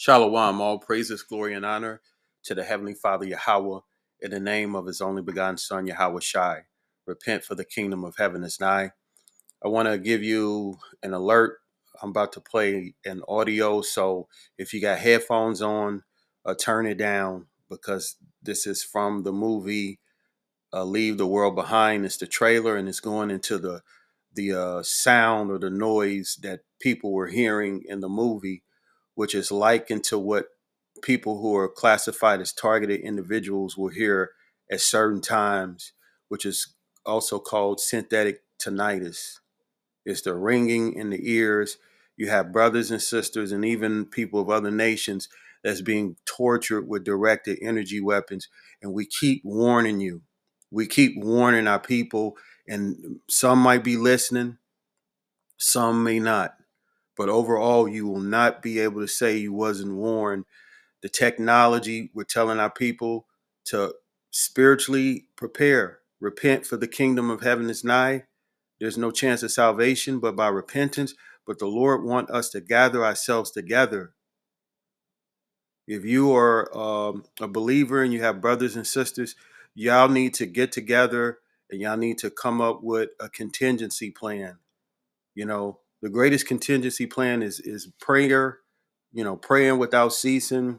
Shalom, all praises, glory, and honor to the Heavenly Father Yahweh in the name of His only begotten Son, Yahweh Shai. Repent, for the kingdom of heaven is nigh. I want to give you an alert. I'm about to play an audio, so if you got headphones on, turn it down because this is from the movie Leave the World Behind. It's the trailer, and it's going into the sound or the noise that people were hearing in the movie, which is likened to what people who are classified as targeted individuals will hear at certain times, which is also called synthetic tinnitus. It's the ringing in the ears. You have brothers and sisters and even people of other nations that's being tortured with directed energy weapons. And we keep warning you. We keep warning our people, and some might be listening, some may not. But overall, you will not be able to say you wasn't warned. The technology, we're telling our people to spiritually prepare, repent, for the kingdom of heaven is nigh. There's no chance of salvation but by repentance. But the Lord wants us to gather ourselves together. If you are a believer and you have brothers and sisters, y'all need to get together and y'all need to come up with a contingency plan. You know, the greatest contingency plan is prayer, praying without ceasing,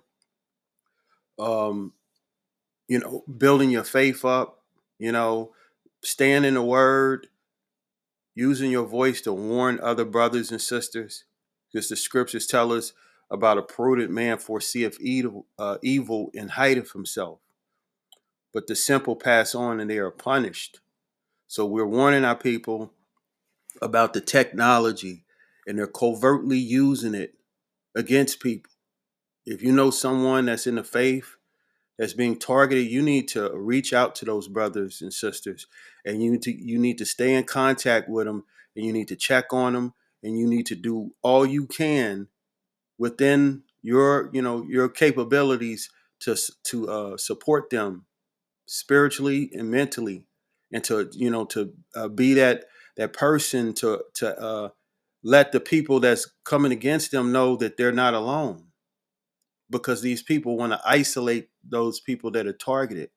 um, building your faith up, you know, staying in the word, using your voice to warn other brothers and sisters, because the scriptures tell us about a prudent man foreseeth evil and hideth himself. But the simple pass on and they are punished. So we're warning our people about the technology, and they're covertly using it against people. If you know someone that's in the faith that's being targeted, you need to reach out to those brothers and sisters, and you need to stay in contact with them, and you need to check on them, and you need to do all you can within your capabilities to support them spiritually and mentally, and to be that person to let the people that's coming against them know that they're not alone, because these people want to isolate those people that are targeted.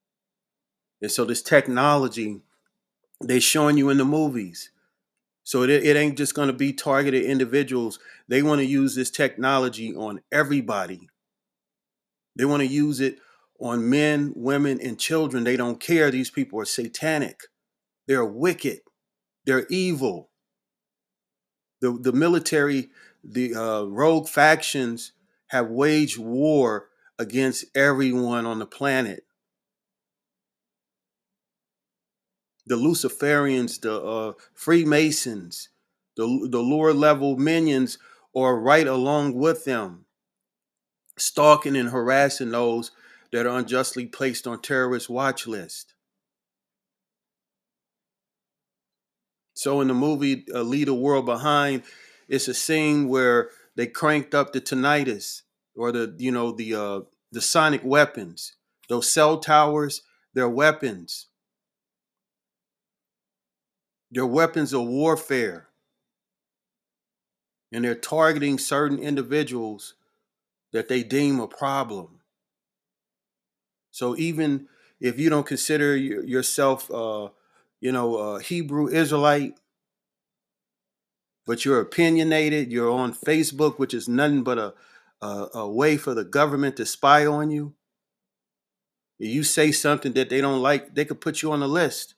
And so this technology, they're showing you in the movies. So it ain't just going to be targeted individuals. They want to use this technology on everybody. They want to use it on men, women, and children. They don't care. These people are satanic. They're wicked. They're evil. The military, the rogue factions have waged war against everyone on the planet. The Luciferians, the Freemasons, the lower level minions are right along with them, stalking and harassing those that are unjustly placed on terrorist watch list. So in the movie Leave the World Behind, it's a scene where they cranked up the tinnitus, or the sonic weapons. Those cell towers, they're weapons. They're weapons of warfare, and they're targeting certain individuals that they deem a problem. So even if you don't consider yourself, a Hebrew Israelite, but you're opinionated, you're on Facebook, which is nothing but a way for the government to spy on you. If you say something that they don't like, they could put you on the list.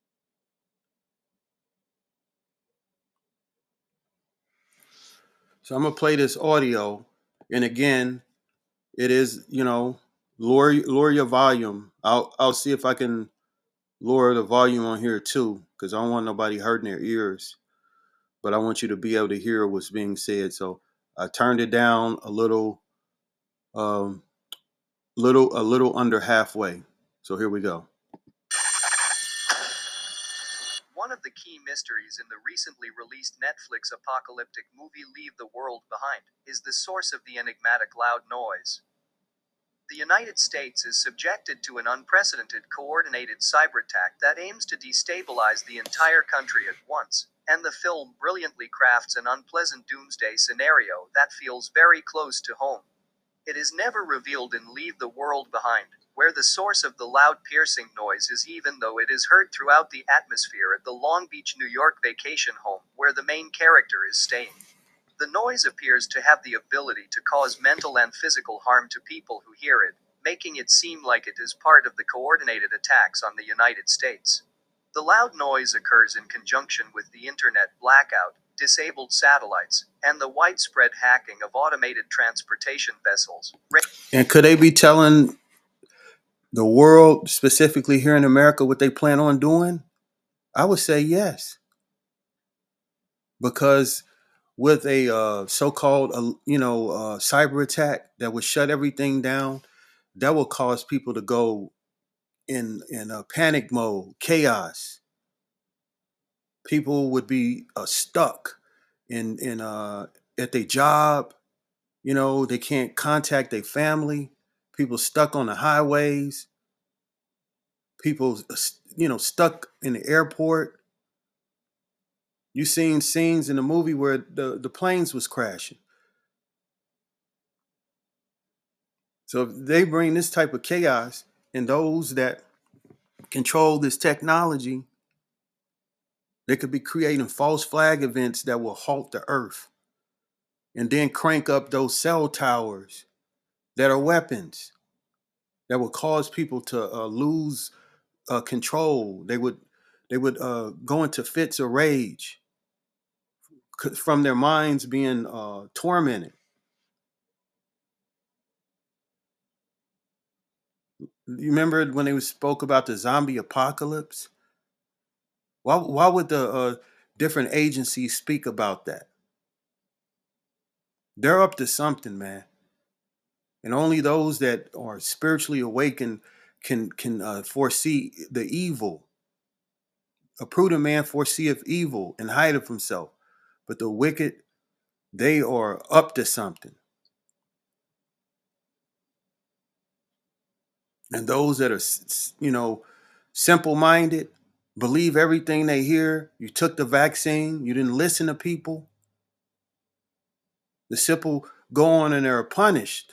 So I'm gonna play this audio, and again, it is lower your volume. I'll see if I can lower the volume on here too, because I don't want nobody hurting their ears. But I want you to be able to hear what's being said. So I turned it down um, a little under halfway. So here we go. One of the key mysteries in the recently released Netflix apocalyptic movie Leave the World Behind is the source of the enigmatic loud noise. The United States is subjected to an unprecedented coordinated cyber attack that aims to destabilize the entire country at once, and the film brilliantly crafts an unpleasant doomsday scenario that feels very close to home. It is never revealed in Leave the World Behind, where the source of the loud piercing noise is, even though it is heard throughout the atmosphere at the Long Beach, New York vacation home where the main character is staying. The noise appears to have the ability to cause mental and physical harm to people who hear it, making it seem like it is part of the coordinated attacks on the United States. The loud noise occurs in conjunction with the internet blackout, disabled satellites, and the widespread hacking of automated transportation vessels. And could they be telling the world, specifically here in America, what they plan on doing? I would say yes, because with a so-called, cyber attack that would shut everything down, that will cause people to go in a panic mode, chaos. People would be stuck in at their job. They can't contact their family. People stuck on the highways. People, stuck in the airport. You seen scenes in the movie where the planes was crashing. So if they bring this type of chaos, and those that control this technology, they could be creating false flag events that will halt the earth and then crank up those cell towers that are weapons that will cause people to lose control. They would go into fits of rage from their minds being tormented. You remember when they spoke about the zombie apocalypse? Why would the different agencies speak about that? They're up to something, man. And only those that are spiritually awakened can foresee the evil. A prudent man foreseeth evil and hideth himself. But the wicked, they are up to something. And those that are, simple minded, believe everything they hear. You took the vaccine, you didn't listen to people. The simple go on and they're punished.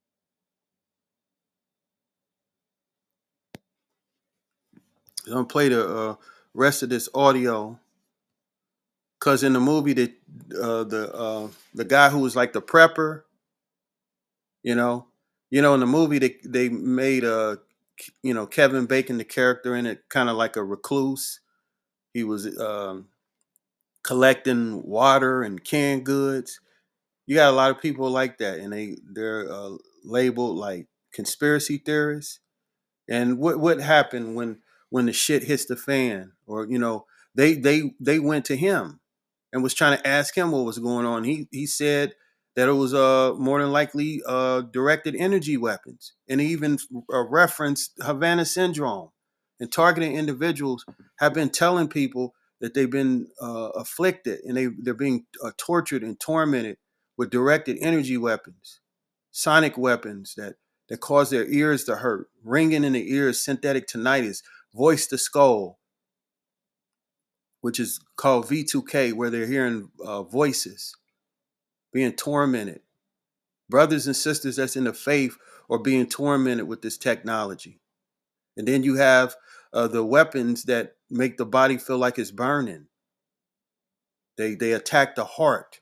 I'm gonna play the rest of this audio because in the movie that the guy who was like the prepper, you know, in the movie they made Kevin Bacon, the character in it, kind of like a recluse. He was collecting water and canned goods. You got a lot of people like that, and they're labeled like conspiracy theorists. And what happened when the shit hits the fan, or they went to him and was trying to ask him what was going on. He said that it was more than likely directed energy weapons, and he even referenced Havana syndrome. And targeting individuals have been telling people that they've been afflicted and they're being tortured and tormented with directed energy weapons, sonic weapons that cause their ears to hurt, ringing in the ears, synthetic tinnitus, voice to skull, which is called V2K, where they're hearing voices, being tormented. Brothers and sisters that's in the faith are being tormented with this technology. And then you have the weapons that make the body feel like it's burning. They attack the heart,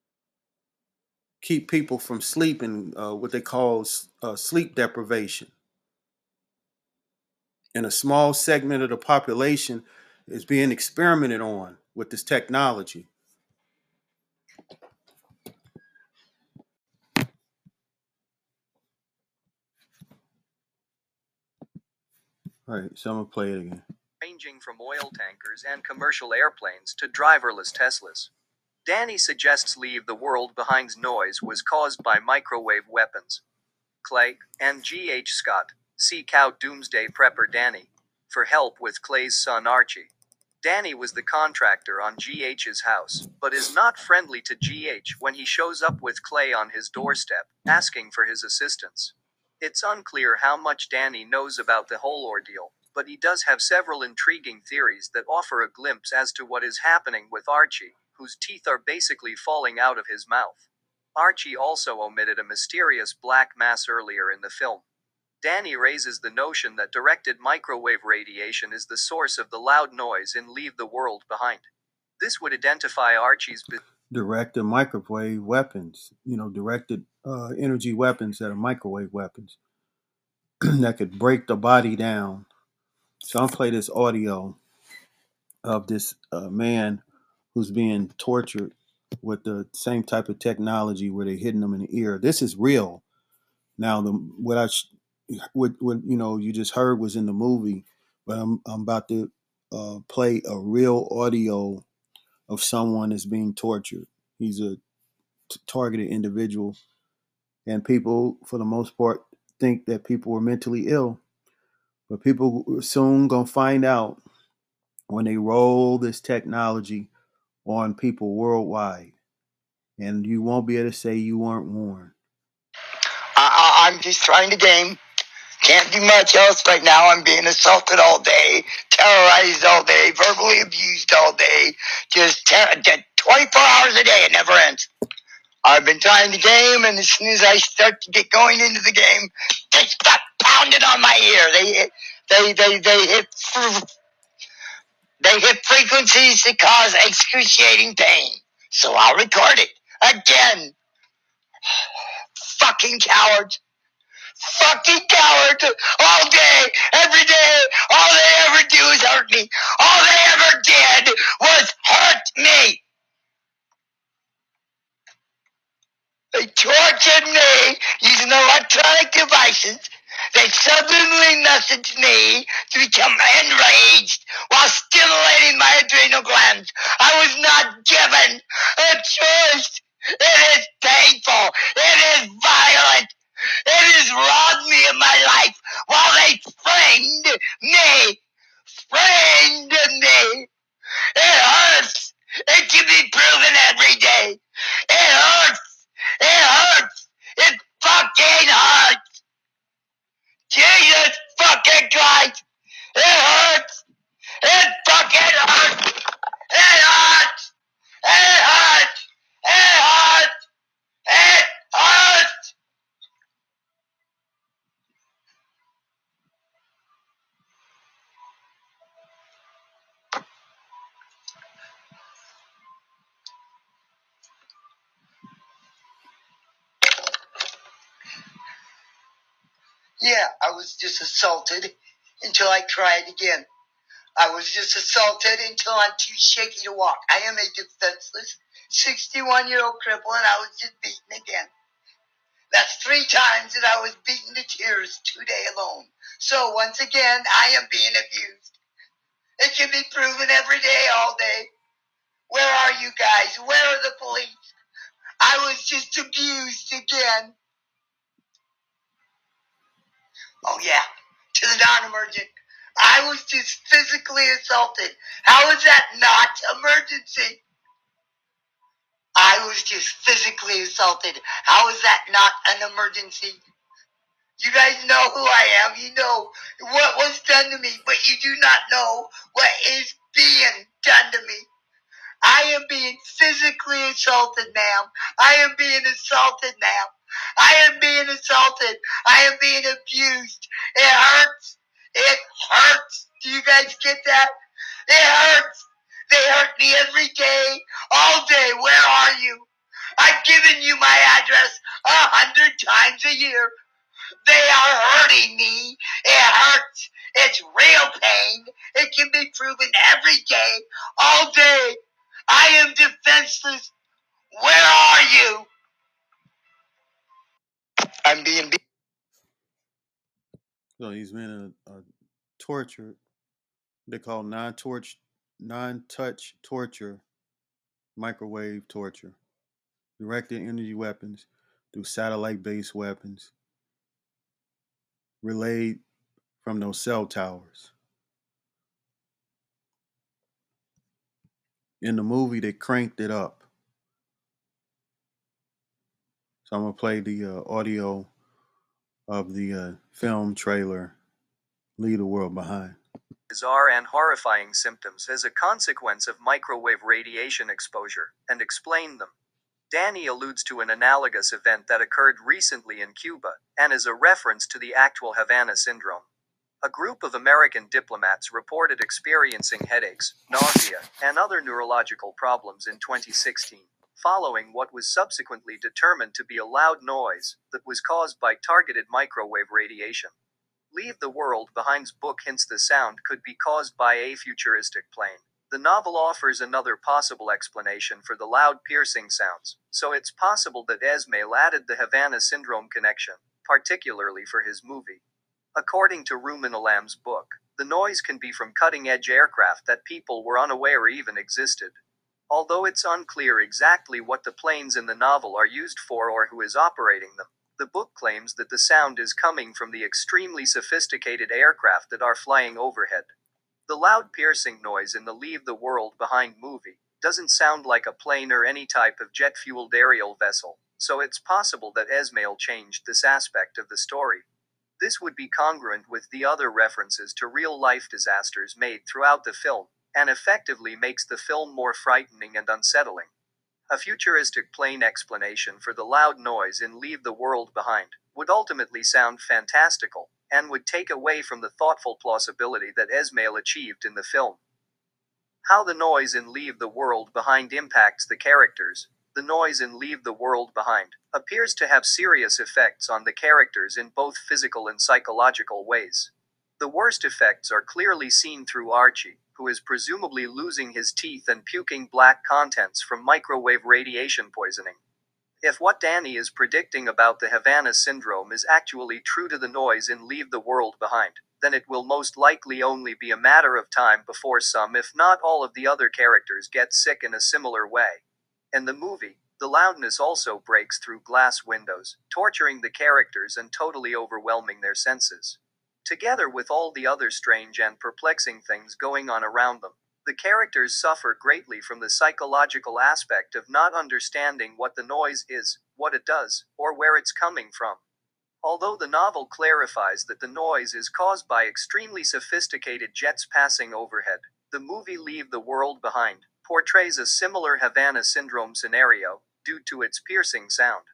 keep people from sleeping, what they call sleep deprivation. And a small segment of the population is being experimented on with this technology. All right, so I'm gonna play it again. Ranging from oil tankers and commercial airplanes to driverless Teslas. Danny suggests Leave the World Behind's noise was caused by microwave weapons. Clay and G.H. Scott seek out Doomsday Prepper Danny for help with Clay's son Archie. Danny was the contractor on G.H.'s house, but is not friendly to G.H. when he shows up with Clay on his doorstep, asking for his assistance. It's unclear how much Danny knows about the whole ordeal, but he does have several intriguing theories that offer a glimpse as to what is happening with Archie, whose teeth are basically falling out of his mouth. Archie also omitted a mysterious black mass earlier in the film. Danny raises the notion that directed microwave radiation is the source of the loud noise in Leave the World Behind. This would identify Archie's Directed microwave weapons, directed energy weapons that are microwave weapons that could break the body down. So I'll play this audio of this man who's being tortured with the same type of technology where they're hitting them in the ear. This is real. Now, what you just heard was in the movie, but I'm about to play a real audio of someone that's being tortured. He's a targeted individual, and people, for the most part, think that people were mentally ill, but people soon gonna find out when they roll this technology on people worldwide, and you won't be able to say you weren't warned. I'm just trying to game. Can't do much else right now. I'm being assaulted all day, terrorized all day, verbally abused all day. Just 24 hours a day. It never ends. I've been trying to game, and as soon as I start to get going into the game, they start pounding on my ear. They hit frequencies that cause excruciating pain. So I'll record it again. Fucking cowards. Fucking coward. All day, every day, all they ever do is hurt me. All they ever did was hurt me. They tortured me using electronic devices. They subliminally messaged me to become enraged while stimulating my adrenal glands. I was not given a choice. It is painful. It is violent. It has robbed me of my life while they framed me. It hurts. It can be proven every day. It hurts. It hurts. It fucking hurts. Jesus fucking Christ. It hurts. It fucking hurts. It hurts. It hurts. It hurts. It hurts. Yeah, I was just assaulted until I tried again. I was just assaulted until I'm too shaky to walk. I am a defenseless 61-year-old cripple, and I was just beaten again. That's 3 times that I was beaten to tears today alone. So once again, I am being abused. It can be proven every day, all day. Where are you guys? Where are the police? I was just abused again. Oh yeah, to the non-emergent. I was just physically assaulted. How is that not emergency? I was just physically assaulted. How is that not an emergency? You guys know who I am. You know what was done to me, but you do not know what is being done to me. I am being physically assaulted, ma'am. I am being assaulted, ma'am. I am being assaulted. I am being abused. It hurts. It hurts. Do you guys get that? It hurts. They hurt me every day, all day. Where are you? I've given you my address 100 times a year. They are hurting me. It hurts. It's real pain. It can be proven every day, all day. I am defenseless. Where are you? I'm being beaten. So he's been tortured. They call non-touch torture, microwave torture, directed energy weapons through satellite-based weapons relayed from those cell towers. In the movie, they cranked it up. So I'm gonna play the audio of the film trailer, "Leave the World Behind." Bizarre and horrifying symptoms as a consequence of microwave radiation exposure, and explain them. Danny alludes to an analogous event that occurred recently in Cuba, and is a reference to the actual Havana syndrome. A group of American diplomats reported experiencing headaches, nausea, and other neurological problems in 2016, following what was subsequently determined to be a loud noise that was caused by targeted microwave radiation. Leave the World Behind's book hints the sound could be caused by a futuristic plane. The novel offers another possible explanation for the loud piercing sounds, so it's possible that Esmail added the Havana syndrome connection, particularly for his movie. According to Rumen Alam's book, the noise can be from cutting-edge aircraft that people were unaware even existed. Although it's unclear exactly what the planes in the novel are used for or who is operating them, the book claims that the sound is coming from the extremely sophisticated aircraft that are flying overhead. The loud piercing noise in the Leave the World Behind movie doesn't sound like a plane or any type of jet-fueled aerial vessel, so it's possible that Esmail changed this aspect of the story. This would be congruent with the other references to real-life disasters made throughout the film, and effectively makes the film more frightening and unsettling. A futuristic plane explanation for the loud noise in Leave the World Behind would ultimately sound fantastical, and would take away from the thoughtful plausibility that Esmail achieved in the film. How the noise in Leave the World Behind impacts the characters. The noise in Leave the World Behind appears to have serious effects on the characters in both physical and psychological ways. The worst effects are clearly seen through Archie, who is presumably losing his teeth and puking black contents from microwave radiation poisoning. If what Danny is predicting about the Havana syndrome is actually true to the noise in Leave the World Behind, then it will most likely only be a matter of time before some, if not all, of the other characters get sick in a similar way. In the movie, the loudness also breaks through glass windows, torturing the characters and totally overwhelming their senses. Together with all the other strange and perplexing things going on around them, the characters suffer greatly from the psychological aspect of not understanding what the noise is, what it does, or where it's coming from. Although the novel clarifies that the noise is caused by extremely sophisticated jets passing overhead, the movie Leave the World Behind portrays a similar Havana syndrome scenario, due to its piercing sound.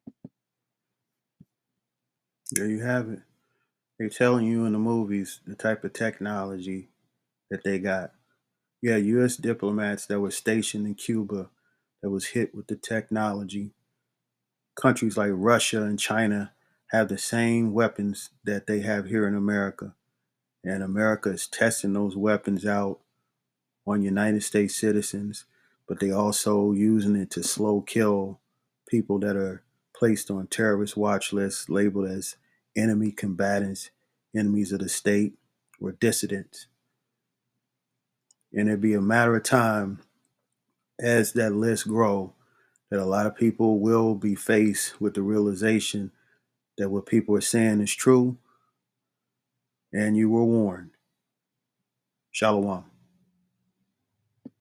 There you have it. They're telling you in the movies the type of technology that they got. You had U.S. diplomats that were stationed in Cuba that was hit with the technology. Countries like Russia and China have the same weapons that they have here in America. And America is testing those weapons out on United States citizens, but they also using it to slow kill people that are placed on terrorist watch lists, labeled as enemy combatants, enemies of the state, or dissidents. And it'd be a matter of time as that list grow that a lot of people will be faced with the realization that what people are saying is true, and you were warned. Shalom.